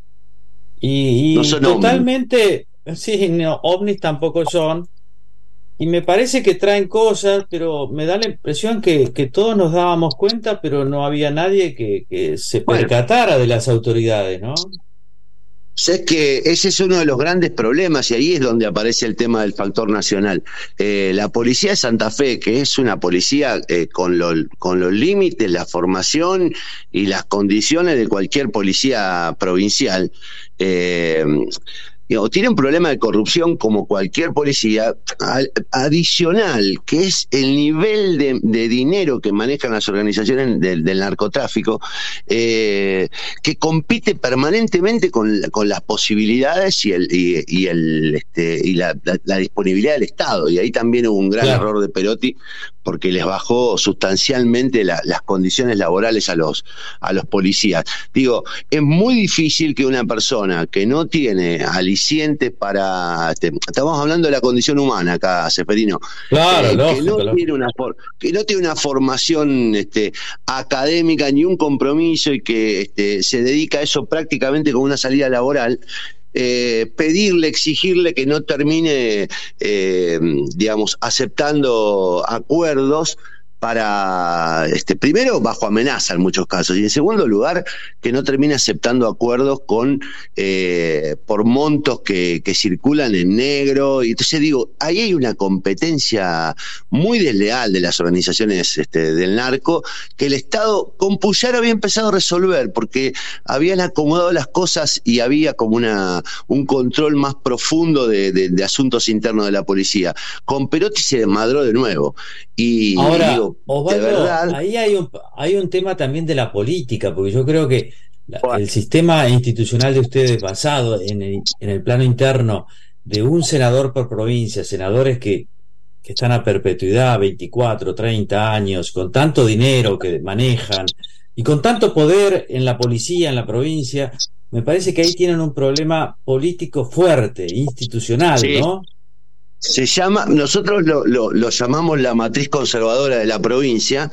H: y, y
P: No son
H: totalmente, sí, no, ovnis tampoco son, y me parece que traen cosas, pero me da la impresión que, que todos nos dábamos cuenta, pero no había nadie que, que se percatara de las autoridades, ¿no?
P: Es que ese es uno de los grandes problemas y ahí es donde aparece el tema del factor nacional. Eh, la policía de Santa Fe, que es una policía eh, con, lo, con los límites, la formación y las condiciones de cualquier policía provincial, eh, digo, tiene un problema de corrupción como cualquier policía al, adicional, que es el nivel de, de dinero que manejan las organizaciones del, del narcotráfico, eh, que compite permanentemente con, con las posibilidades y el y, y el este, y la, la, la disponibilidad del Estado. Y ahí también hubo un gran
H: Claro.
P: error de Perotti, porque les bajó sustancialmente la, las condiciones laborales a los a los policías. Digo, es muy difícil que una persona que no tiene alicientes para... Este, estamos hablando de la condición humana acá, Seferino.
H: Claro,
P: eh,
H: lógico,
P: que, no
H: lógico.
P: tiene una for- que no tiene una formación este, académica ni un compromiso y que este, se dedica a eso prácticamente como una salida laboral. Eh, pedirle, exigirle que no termine, eh, digamos, aceptando acuerdos para, este, primero, bajo amenaza en muchos casos, y en segundo lugar, que no termine aceptando acuerdos con eh, por montos que, que circulan en negro. Y entonces digo, ahí hay una competencia muy desleal de las organizaciones este, del narco, que el Estado con Puyaro había empezado a resolver, porque habían acomodado las cosas y había como una un control más profundo de, de, de asuntos internos de la policía. Con Perotti se desmadró de nuevo. Y
H: Ahora,
P: digo,
H: Osvaldo,
P: de verdad,
H: ahí hay un, hay un tema también de la política, porque yo creo que la- el sistema institucional de ustedes basado en el, en el plano interno de un senador por provincia, senadores que, que están a perpetuidad, veinticuatro, treinta años, con tanto dinero que manejan y con tanto poder en la policía, en la provincia, me parece que ahí tienen un problema político fuerte, institucional,
P: Sí.
H: ¿no?
P: se llama, nosotros lo, lo, lo llamamos la matriz conservadora de la provincia.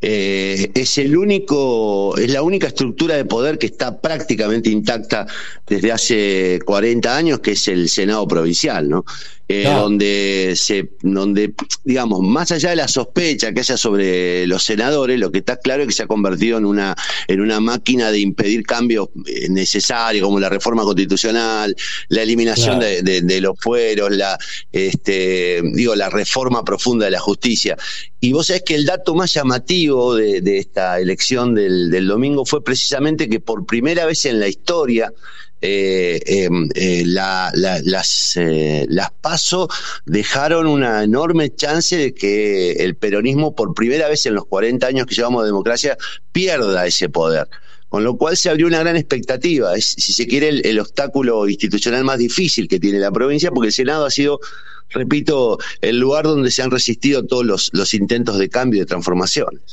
P: Eh, es el único, es la única estructura de poder que está prácticamente intacta desde hace cuarenta años, que es el Senado provincial, ¿no? Eh,
H: Claro.
P: donde se, donde, digamos, más allá de la sospecha que haya sobre los senadores, lo que está claro es que se ha convertido en una, en una máquina de impedir cambios eh, necesarios, como la reforma constitucional, la eliminación
H: Claro.
P: de, de, de los fueros, la, este, digo, la reforma profunda de la justicia. Y vos sabés que el dato más llamativo de, de esta elección del, del domingo fue precisamente que por primera vez en la historia Eh, eh, eh, la, la, las, eh, las PASO dejaron una enorme chance de que el peronismo, por primera vez en los cuarenta años que llevamos de democracia, pierda ese poder. Con lo cual se abrió una gran expectativa. Es, si se quiere, el, el obstáculo institucional más difícil que tiene la provincia, porque el Senado ha sido, repito, el lugar donde se han resistido todos los, los intentos de cambio y de transformaciones.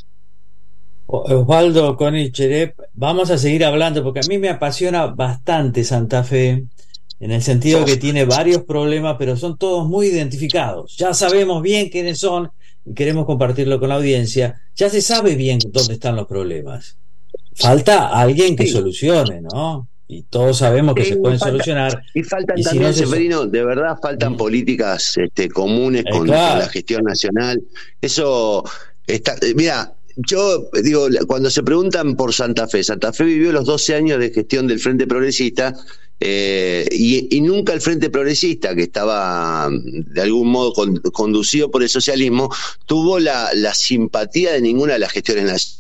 H: Osvaldo Konicherev, vamos a seguir hablando porque a mí me apasiona bastante Santa Fe, en el sentido que tiene varios problemas, pero son todos muy identificados. Ya sabemos bien quiénes son y queremos compartirlo con la audiencia. Ya se sabe bien dónde están los problemas. Falta alguien que
P: Sí.
H: solucione, ¿no? y todos sabemos que
P: Sí,
H: se pueden
P: falta-
H: solucionar.
P: Y faltan
H: Y si
P: también,
H: no se-
P: Seferino, de verdad faltan políticas este, comunes
H: Eh,
P: con,
H: claro.
P: con la gestión nacional. Eso está, eh, mira, yo digo, la- cuando se preguntan por Santa Fe, Santa Fe vivió los doce años de gestión del Frente Progresista, eh, y, y nunca el Frente Progresista, que estaba mm, de algún modo con- conducido por el socialismo, tuvo la, la simpatía de ninguna de las gestiones nacionales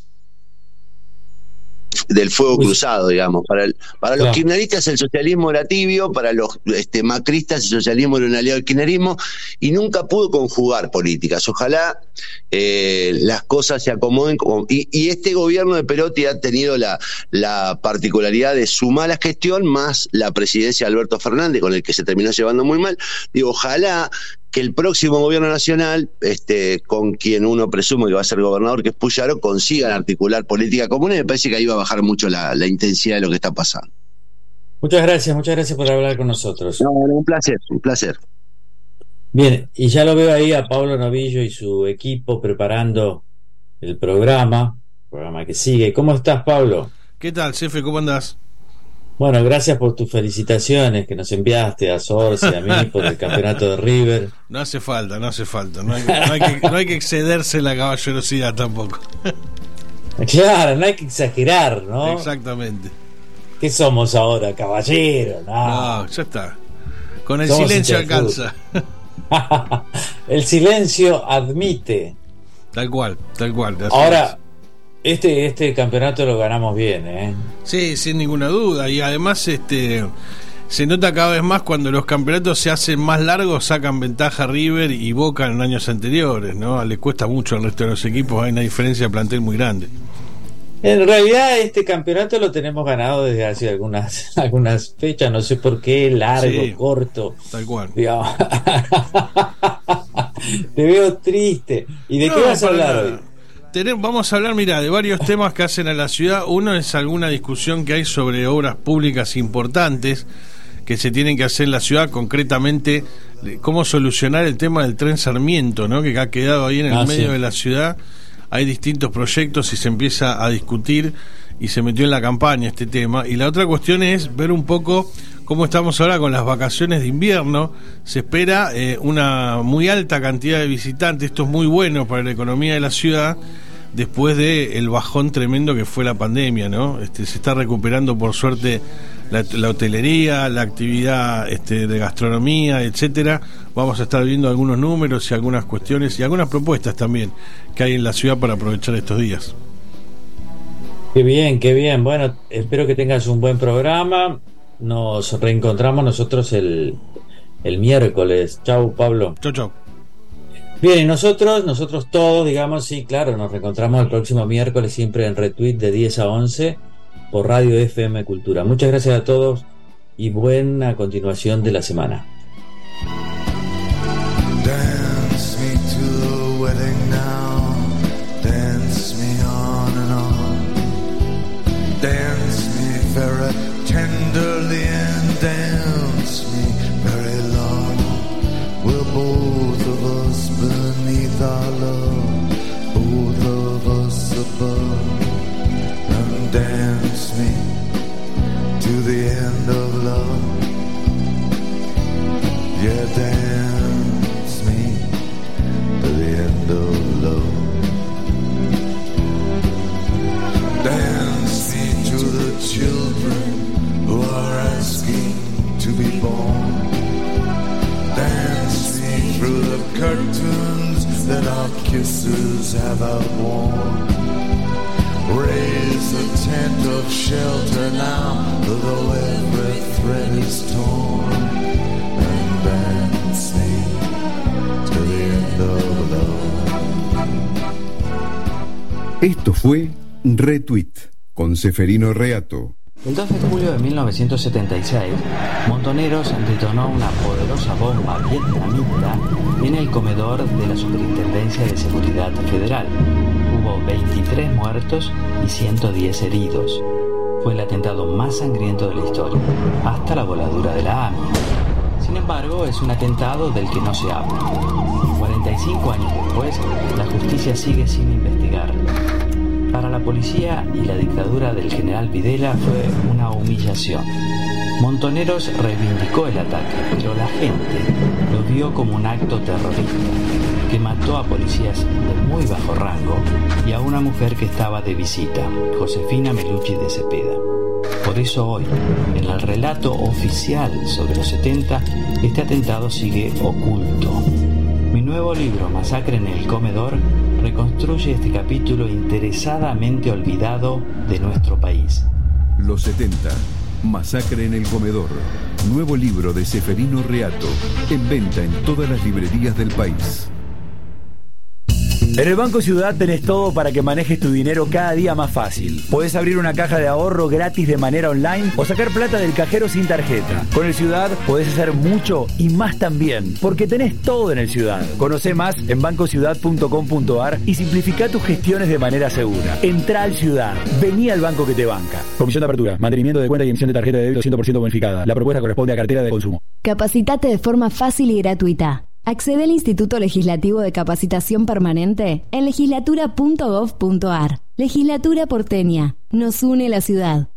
P: del fuego cruzado, digamos. Para, el, para los
H: Claro.
P: kirchneristas el socialismo era tibio, para los este, macristas el socialismo era un aliado del kirchnerismo, y nunca pudo conjugar políticas. Ojalá eh, las cosas se acomoden. Como, y, y este gobierno de Perotti ha tenido la, la particularidad de su mala gestión más la presidencia de Alberto Fernández, con el que se terminó llevando muy mal. Digo, ojalá que el próximo gobierno nacional, este, con quien uno presume que va a ser gobernador, que es Puyaro, consigan articular política común, y me parece que ahí va a bajar mucho la, la intensidad de lo que está pasando.
H: Muchas gracias, muchas gracias por hablar con nosotros.
P: No, no, un placer, un placer.
H: Bien, y ya lo veo ahí a Pablo Novillo y su equipo preparando el programa, programa que sigue. ¿Cómo estás, Pablo?
Q: ¿Qué tal, Cefe? ¿Cómo andás?
H: Bueno, gracias por tus felicitaciones que nos enviaste a Sorce y a mí por el campeonato de River.
Q: No hace falta, no hace falta. No hay, no hay que, no hay que excederse la caballerosidad tampoco.
H: Claro, no hay que exagerar, ¿no?
Q: Exactamente.
H: ¿Qué somos ahora, caballeros? No,
Q: No, ya está. Con el
H: Somos
Q: silencio
H: hinchas de
Q: alcanza.
H: el silencio admite.
Q: Tal cual, tal cual. así
H: Ahora, este, este campeonato lo ganamos bien, ¿eh?
Q: es. Sí, sin ninguna duda. Y además, este, se nota cada vez más cuando los campeonatos se hacen más largos, sacan ventaja River y Boca en años anteriores, ¿no? Le cuesta mucho al resto de los equipos, hay una diferencia de plantel muy grande.
H: En realidad este campeonato lo tenemos ganado desde hace algunas algunas fechas, no sé por qué, largo,
Q: Sí,
H: corto.
Q: Tal cual.
H: Digamos. Te veo triste. ¿Y de
Q: No,
H: qué vas a
Q: para
H: hablar
Q: nada.
H: hoy?
Q: Tenem- Vamos a hablar, mira, de varios temas que hacen a la ciudad. Uno es alguna discusión que hay sobre obras públicas importantes que se tienen que hacer en la ciudad, concretamente de cómo solucionar el tema del tren Sarmiento, ¿no? Que ha quedado ahí en el
H: Ah,
Q: medio
H: sí.
Q: de la ciudad. Hay distintos proyectos y se empieza a discutir y se metió en la campaña este tema. Y la otra cuestión es ver un poco cómo estamos ahora con las vacaciones de invierno. Se espera eh, una muy alta cantidad de visitantes. Esto es muy bueno para la economía de la ciudad después de el bajón tremendo que fue la pandemia, ¿no? Este, se está recuperando por suerte la, la hotelería, la actividad este, de gastronomía, etcétera. Vamos a estar viendo algunos números y algunas cuestiones y algunas propuestas también que hay en la ciudad para aprovechar estos días.
H: Qué bien, qué bien. Bueno, espero que tengas un buen programa. Nos reencontramos nosotros el, el miércoles. Chau, Pablo.
Q: Chau, chau.
H: Bien, y nosotros, nosotros todos, digamos, sí, claro, nos reencontramos el próximo miércoles siempre en Retweet de diez a once por Radio F M Cultura. Muchas gracias a todos y buena continuación de la semana.
F: Dance me to the wedding now. Dance me on and on. Dance me very tenderly and dance me very long. We're both of us beneath our love, both of us above. And dance me to the end of love. Yeah, dance me to the end of love. Dance me to the children who are asking to be born. Dance me through the curtains that our kisses have outworn. Raise a tent of shelter now, though every thread is torn. And dance me to the end of love.
A: Esto fue Retweet con Ceferino Reato.
B: El dos de julio de mil novecientos setenta y seis, Montoneros detonó una poderosa bomba vietnamita en el comedor de la Superintendencia de Seguridad Federal. Hubo veintitrés muertos y ciento diez heridos. Fue el atentado más sangriento de la historia, hasta la voladura de la A M I. Sin embargo, es un atentado del que no se habla. cuarenta y cinco años después, la justicia sigue sin investigar. Para la policía y la dictadura del general Videla fue una humillación. Montoneros reivindicó el ataque, pero la gente lo vio como un acto terrorista que mató a policías de muy bajo rango y a una mujer que estaba de visita, Josefina Melucci de Cepeda. Por eso hoy, en el relato oficial sobre los setenta, este atentado sigue oculto. Mi nuevo libro, Masacre en el Comedor, reconstruye este capítulo interesadamente olvidado de nuestro país.
A: Los setenta. Masacre en el Comedor. Nuevo libro de Seferino Reato. En venta en todas las librerías del país.
C: En el Banco Ciudad tenés todo para que manejes tu dinero cada día más fácil. Podés abrir una caja de ahorro gratis de manera online o sacar plata del cajero sin tarjeta. Con el Ciudad podés hacer mucho y más también, porque tenés todo en el Ciudad. Conocé más en banco ciudad punto com punto ar y simplificá tus gestiones de manera segura. Entrá al Ciudad. Vení al banco que te banca. Comisión de apertura, mantenimiento de cuenta y emisión de tarjeta de débito cien por ciento bonificada. La propuesta corresponde a cartera de consumo.
D: Capacitate de forma fácil y gratuita. Accede al Instituto Legislativo de Capacitación Permanente en legislatura punto gov punto ar. Legislatura porteña. Nos une la ciudad.